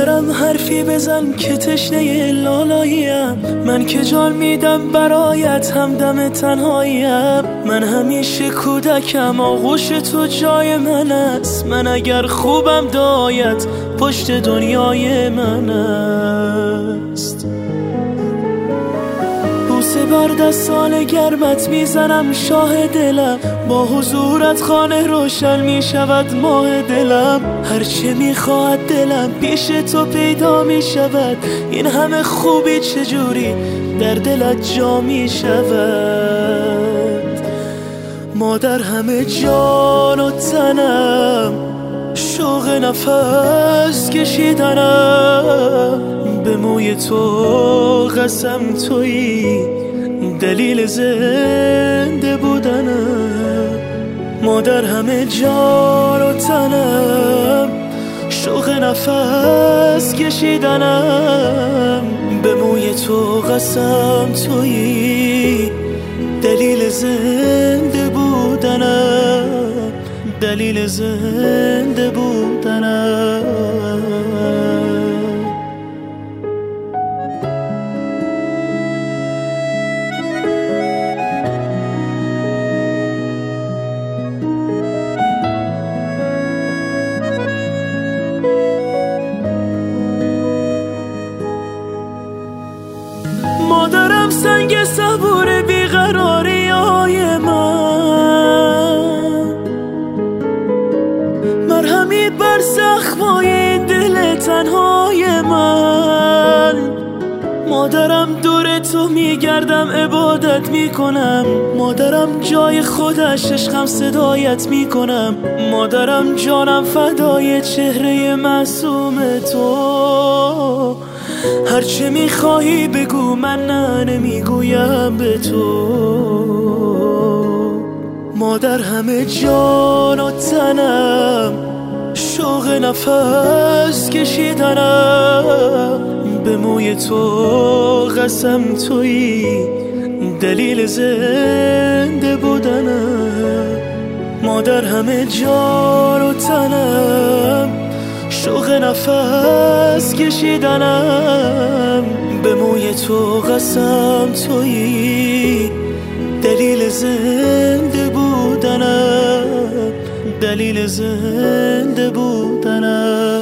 مادرم حرفی بزن که تشنه لالاییم، من که جان میدم برایت همدم تنهاییم. من همیشه کودکم آغوش تو جای من است، من اگر خوبم دایت پشت دنیای من است. بوسه بر دستان گرمت میزنم شاه دلم، با حضورت خانه روشن میشود ماه دلم. هرچه میخواهد دلم پیش تو پیدا میشود، این همه خوبی چجوری در دلت جا میشود. مادر همه جان و تنم، شوق نفس کشیدنم، به موی تو قسم تویی دلیل زنده بودنم. مادر همه جان و تنم، شوق نفس کشیدنم، به موی تو قسم تویی دلیل زنده بودنم، دلیل زنده بودنم. مادرم سنگ صبور بیقراری های من، مرهمی بر زخمای دل تنهای من. مادرم دور تو میگردم عبادت میکنم، مادرم جای خودش عشقم صدایت میکنم. مادرم جانم فدای چهره معصوم تو، هرچه میخواهی بگو من نه نمیگویم به تو. مادر همه جان و تنم، شوق نفس کشیدنم، به موی تو قسم تویی دلیل زنده بودنم. مادر همه جان و تنم، شوق نفس کشیدنم، به موی تو قسم تویی دلیل زنده بودنم، دلیل زنده بودنم.